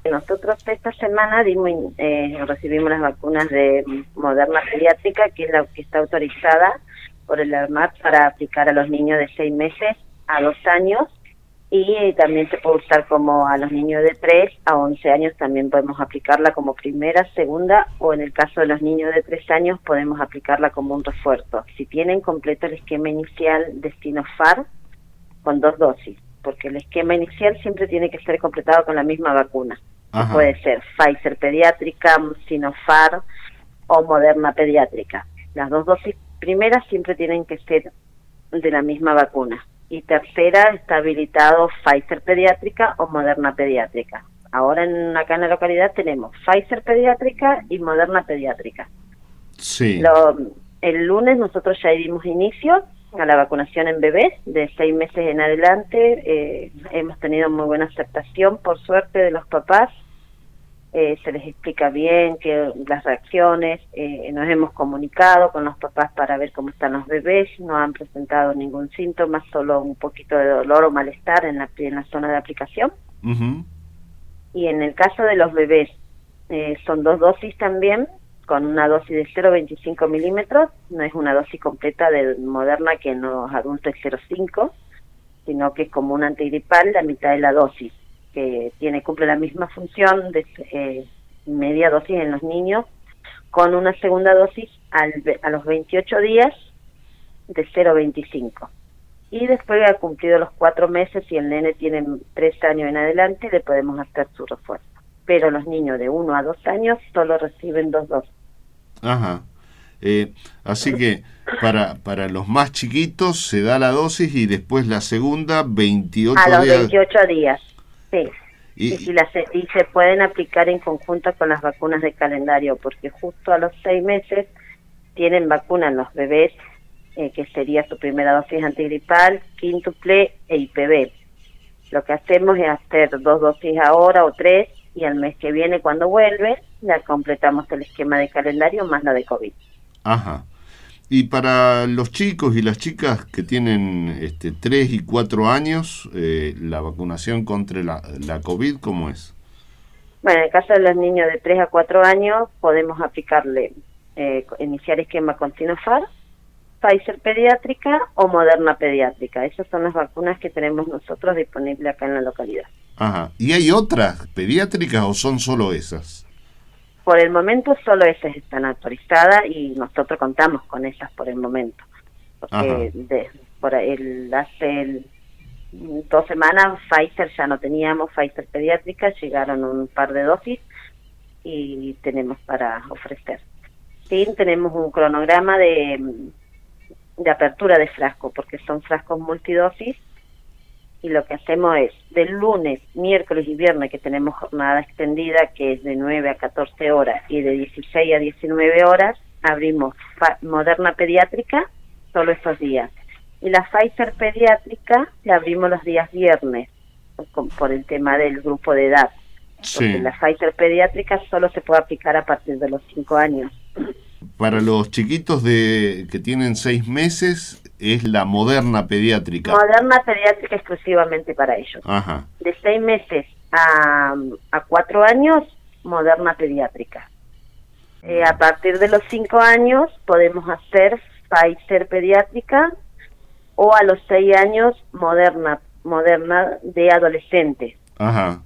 Nosotros esta semana recibimos las vacunas de Moderna Pediátrica, que es la que está autorizada por el ARMAT para aplicar a los niños de 6 meses a 2 años, y también se puede usar como a los niños de 3 a 11 años, también podemos aplicarla como primera, segunda, o en el caso de los niños de 3 años podemos aplicarla como un refuerzo, si tienen completo el esquema inicial de Sinopharm con 2 dosis, porque el esquema inicial siempre tiene que ser completado con la misma vacuna. Puede ser Pfizer pediátrica, Sinopharm o Moderna pediátrica. Las 2 dosis primeras siempre tienen que ser de la misma vacuna. Y tercera, está habilitado Pfizer pediátrica o Moderna pediátrica. Ahora acá en la localidad tenemos Pfizer pediátrica y Moderna pediátrica. Sí. El lunes nosotros ya dimos inicio a la vacunación en bebés de 6 meses en adelante. Hemos tenido muy buena aceptación, por suerte, de los papás. Se les explica bien las reacciones, nos hemos comunicado con los papás para ver cómo están los bebés, no han presentado ningún síntoma, solo un poquito de dolor o malestar en la zona de aplicación. Y en el caso de los bebés, son 2 dosis también, con una dosis de 0,25 milímetros, no es una dosis completa de Moderna que en los adultos es 0,5, sino que es como un antigripal, la mitad de la dosis, que cumple la misma función de media dosis en los niños, con una segunda dosis a los 28 días de 0,25. Y después ha cumplido los 4 meses y el nene tiene 3 años en adelante, le podemos hacer su refuerzo. Pero los niños de 1 a 2 años solo reciben 2 dosis. Ajá. Así que para los más chiquitos se da la dosis y después la segunda 28 días. A los 28 días. Sí, y se pueden aplicar en conjunto con las vacunas de calendario, porque justo a los 6 meses tienen vacuna en los bebés, que sería su primera dosis antigripal, quíntuple e IPV. Lo que hacemos es hacer 2 dosis ahora o 3, y al mes que viene, cuando vuelve, ya completamos el esquema de calendario más la de COVID. Ajá. Y para los chicos y las chicas que tienen 3 y 4 años, la vacunación contra la COVID, ¿cómo es? Bueno, en el caso de los niños de 3 a 4 años, podemos aplicarle, iniciar esquema con Sinopharm, Pfizer pediátrica o Moderna pediátrica. Esas son las vacunas que tenemos nosotros disponibles acá en la localidad. Ajá. ¿Y hay otras pediátricas o son solo esas? Por el momento solo esas están autorizadas y nosotros contamos con esas por el momento. Porque hace 2 semanas Pfizer ya no teníamos, Pfizer pediátrica, llegaron un par de dosis y tenemos para ofrecer. Sí, tenemos un cronograma de apertura de frasco, porque son frascos multidosis, y lo que hacemos es, del lunes, miércoles y viernes, que tenemos jornada extendida, que es de 9 a 14 horas, y de 16 a 19 horas, abrimos Moderna pediátrica solo esos días. Y la Pfizer pediátrica la abrimos los días viernes, por el tema del grupo de edad. Porque la Pfizer pediátrica solo se puede aplicar a partir de los 5 años. Para los chiquitos que tienen 6 meses, es la Moderna pediátrica. Moderna pediátrica exclusivamente para ellos. Ajá. De 6 meses a 4 años, Moderna pediátrica. A partir de los 5 años podemos hacer Pfizer pediátrica, o a los 6 años Moderna de adolescentes. Ajá.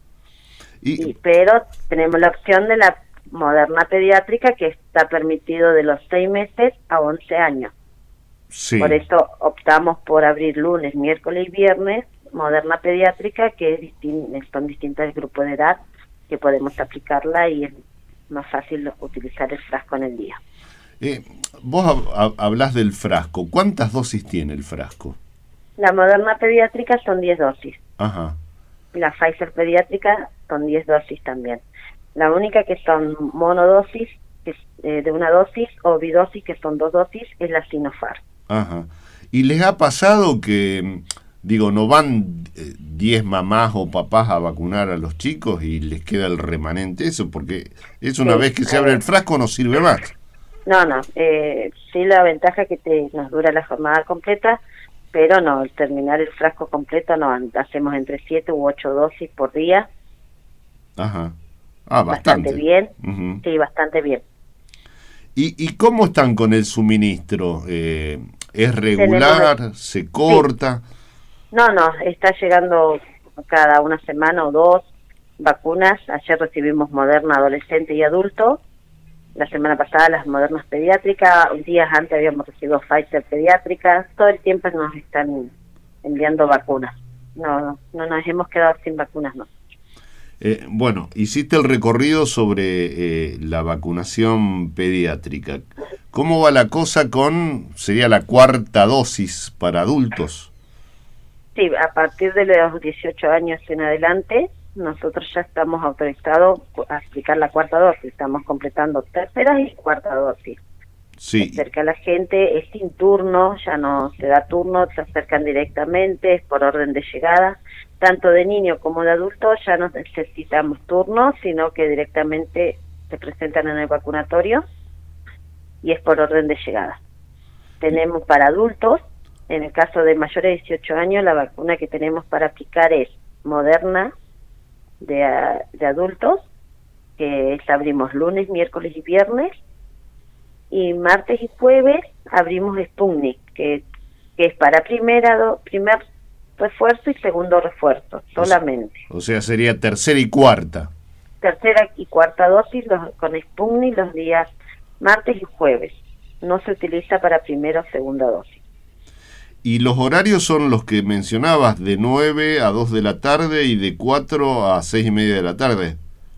Pero tenemos la opción de la Moderna pediátrica, que está permitido de los 6 meses a 11 años. Sí. Por eso optamos por abrir lunes, miércoles y viernes Moderna pediátrica, que son distintos grupos de edad que podemos aplicarla, y es más fácil utilizar el frasco en el día. Vos hablás del frasco. ¿Cuántas dosis tiene el frasco? La Moderna pediátrica son 10 dosis. Ajá. La Pfizer pediátrica son 10 dosis también. La única que son monodosis, que es de una dosis, o bidosis, que son 2 dosis, es la Sinopharm. Ajá. ¿Y les ha pasado que, no van 10 mamás o papás a vacunar a los chicos y les queda el remanente eso? Porque es una vez que se abre el frasco no sirve más. No. Sí, la ventaja es que nos dura la jornada completa, pero no, al terminar el frasco completo no, hacemos entre 7 u 8 dosis por día. Ajá. Bastante Bastante. bien, Ujú. sí, bastante bien. ¿Y cómo están con el suministro? ¿Es Tenemos, regular? ¿Se sí, corta? no, está llegando cada una semana o dos vacunas. Ayer recibimos Moderna adolescente y adulto. La semana pasada las Modernas pediátricas. Días antes habíamos recibido Pfizer pediátrica. Todo el tiempo nos están enviando vacunas. No nos hemos quedado sin vacunas, no. Bueno, hiciste el recorrido sobre la vacunación pediátrica. ¿Cómo va la cosa sería la cuarta dosis para adultos? Sí, a partir de los 18 años en adelante, nosotros ya estamos autorizados a aplicar la cuarta dosis. Estamos completando tercera y cuarta dosis. Se Sí, acerca la gente, es sin turno, ya no se da turno, se acercan directamente, es por orden de llegada. Tanto de niño como de adulto ya no necesitamos turno, sino que directamente se presentan en el vacunatorio y es por orden de llegada. Tenemos para adultos, en el caso de mayores de 18 años, la vacuna que tenemos para aplicar es Moderna de adultos, que esta abrimos lunes, miércoles y viernes, y martes y jueves abrimos Sputnik, que es para primer refuerzo y segundo refuerzo, solamente. o sea, sería tercera y cuarta. Tercera y cuarta dosis con Sputnik los días martes y jueves. No se utiliza para primera o segunda dosis. Y los horarios son los que mencionabas, de 9 a 2 de la tarde y de 4 a 6 y media de la tarde.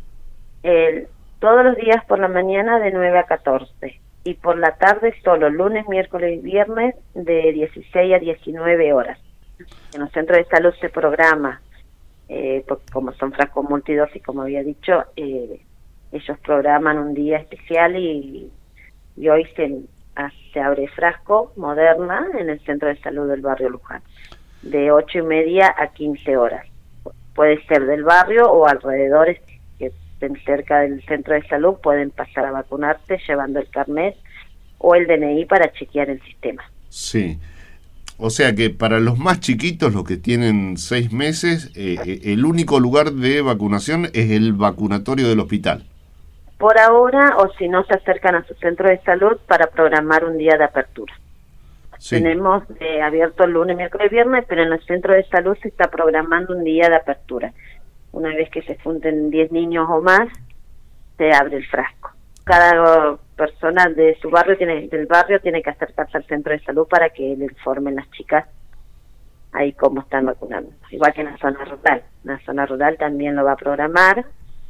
Todos los días por la mañana de 9 a 14 y por la tarde solo lunes, miércoles y viernes de 16 a 19 horas. En los centros de salud se programa, porque como son frascos multidosis, como había dicho, ellos programan un día especial y hoy se abre frasco Moderna en el centro de salud del barrio Luján, de 8:30 a 15 horas. Puede ser del barrio o alrededores que estén cerca del centro de salud, pueden pasar a vacunarse llevando el carnet o el DNI para chequear el sistema. Sí. O sea que para los más chiquitos, los que tienen 6 meses, el único lugar de vacunación es el vacunatorio del hospital. Por ahora, o si no se acercan a su centro de salud para programar un día de apertura. Sí. Tenemos abierto el lunes, miércoles y viernes, pero en el centro de salud se está programando un día de apertura. Una vez que se junten 10 niños o más, se abre el frasco. Cada persona de su barrio del barrio tiene que acercarse al centro de salud para que le informen las chicas ahí cómo están vacunando. Igual que en la zona rural. En la zona rural también lo va a programar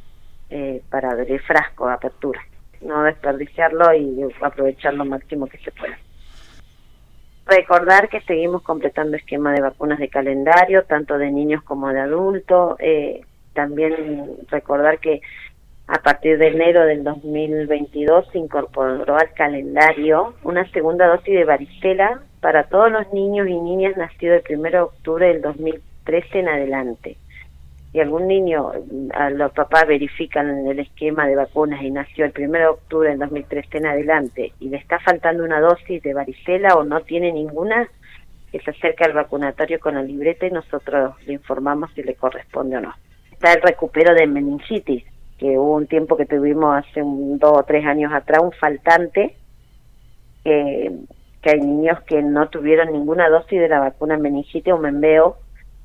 para abrir frasco de apertura. No desperdiciarlo y aprovechar lo máximo que se pueda. Recordar que seguimos completando esquema de vacunas de calendario, tanto de niños como de adultos. También recordar que a partir de enero del 2022 se incorporó al calendario una segunda dosis de varicela para todos los niños y niñas nacidos el 1 de octubre del 2013 en adelante. Si algún niño, los papás verifican el esquema de vacunas y nació el 1 de octubre del 2013 en adelante y le está faltando una dosis de varicela o no tiene ninguna, que se acerca al vacunatorio con la libreta y nosotros le informamos si le corresponde o no. Está el recupero de meningitis, que hubo un tiempo que tuvimos hace 2 o 3 años atrás un faltante, que hay niños que no tuvieron ninguna dosis de la vacuna meningitis o membeo.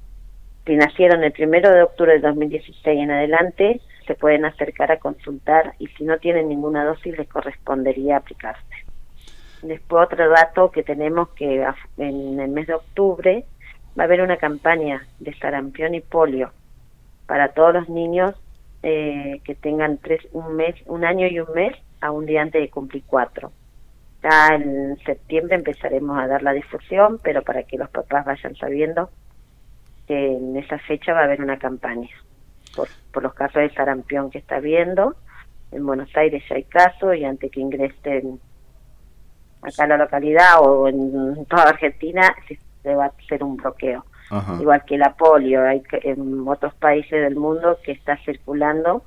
Si nacieron el 1 de octubre del 2016 en adelante, se pueden acercar a consultar y si no tienen ninguna dosis les correspondería aplicarse. Después otro dato que tenemos, que en el mes de octubre va a haber una campaña de sarampión y polio para todos los niños que tengan un año y un mes a un día antes de cumplir 4. Ya en septiembre empezaremos a dar la difusión, pero para que los papás vayan sabiendo que en esa fecha va a haber una campaña por los casos de sarampión que está habiendo. En Buenos Aires ya hay casos y antes que ingresen acá a la localidad o en toda Argentina se va a hacer un bloqueo. Ajá. Igual que la polio, hay en otros países del mundo que está circulando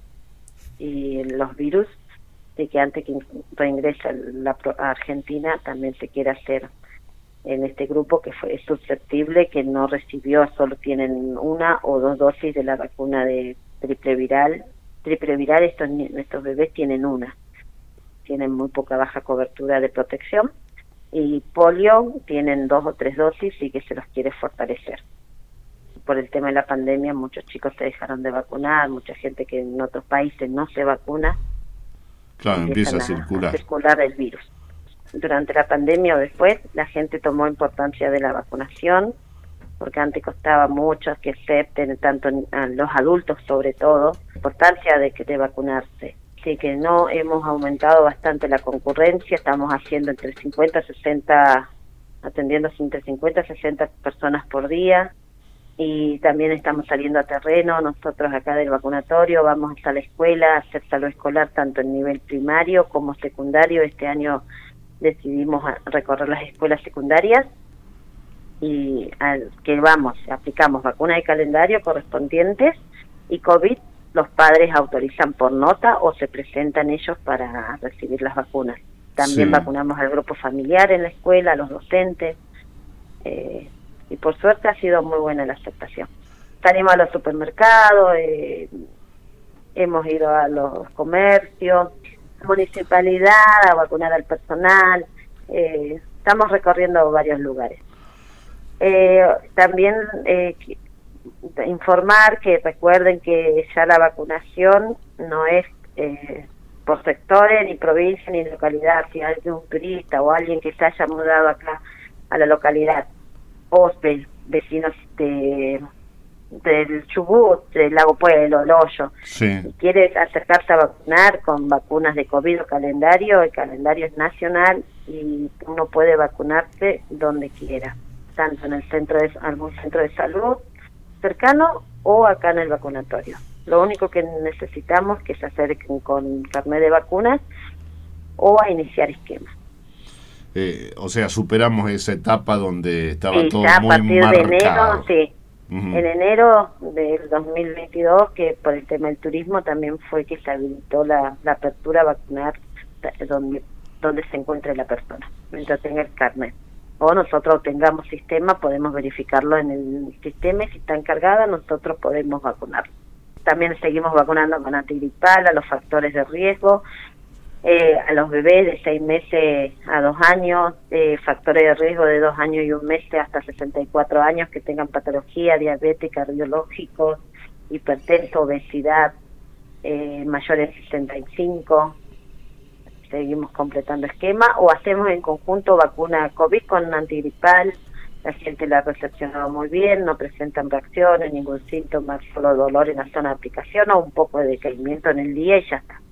y los virus de que antes que reingrese a Argentina también se quiere hacer en este grupo que es susceptible, que no recibió, solo tienen 1 o 2 dosis de la vacuna de triple viral triple viral estos bebés tienen una, tienen muy poca baja cobertura de protección, y polio tienen 2 o 3 dosis y que se los quiere fortalecer. Por el tema de la pandemia muchos chicos se dejaron de vacunar, mucha gente que en otros países no se vacuna, claro, empieza a circular el virus. Durante la pandemia o después la gente tomó importancia de la vacunación, porque antes costaba mucho que acepten, tanto a los adultos sobre todo, la importancia de vacunarse. Así que no hemos aumentado bastante la concurrencia, estamos haciendo entre 50 y 60, atendiendo entre 50 y 60 personas por día, y también estamos saliendo a terreno. Nosotros acá del vacunatorio vamos hasta la escuela a hacer salud escolar tanto en nivel primario como secundario. Este año decidimos recorrer las escuelas secundarias y aplicamos vacuna de calendario correspondientes, y COVID los padres autorizan por nota o se presentan ellos para recibir las vacunas. También vacunamos al grupo familiar en la escuela, a los docentes, y por suerte ha sido muy buena la aceptación. Salimos a los supermercados, hemos ido a los comercios, municipalidad a vacunar al personal, estamos recorriendo varios lugares. También informar que recuerden que ya la vacunación no es por sectores, ni provincia, ni localidad. Si hay un turista o alguien que se haya mudado acá a la localidad, o vecinos del Chubut, del Lago Pueblo, El Hoyo, y quiere acercarse a vacunar con vacunas de COVID o calendario, el calendario es nacional y uno puede vacunarse donde quiera, tanto en algún centro de salud cercano o acá en el vacunatorio. Lo único que necesitamos es que se acerquen con carnet de vacunas o a iniciar esquemas. O sea, superamos esa etapa donde estaba todo ya muy a partir marcado. de enero, en enero del 2022, que por el tema del turismo también fue que se habilitó la apertura a vacunar donde se encuentre la persona, mientras tenga el carnet. O nosotros tengamos sistema, podemos verificarlo en el sistema, y si está encargada nosotros podemos vacunarlo. También seguimos vacunando con antigripal a los factores de riesgo, a los bebés de 6 meses a 2 años, factores de riesgo de 2 años y 1 mes hasta 64 años que tengan patología, diabetes, cardiológicos, hipertenso, obesidad, mayores de 65. Seguimos completando esquema, o hacemos en conjunto vacuna COVID con antigripal. La gente la ha recepcionado muy bien, no presentan reacciones, ningún síntoma, solo dolor en la zona de aplicación o un poco de decaimiento en el día y ya está.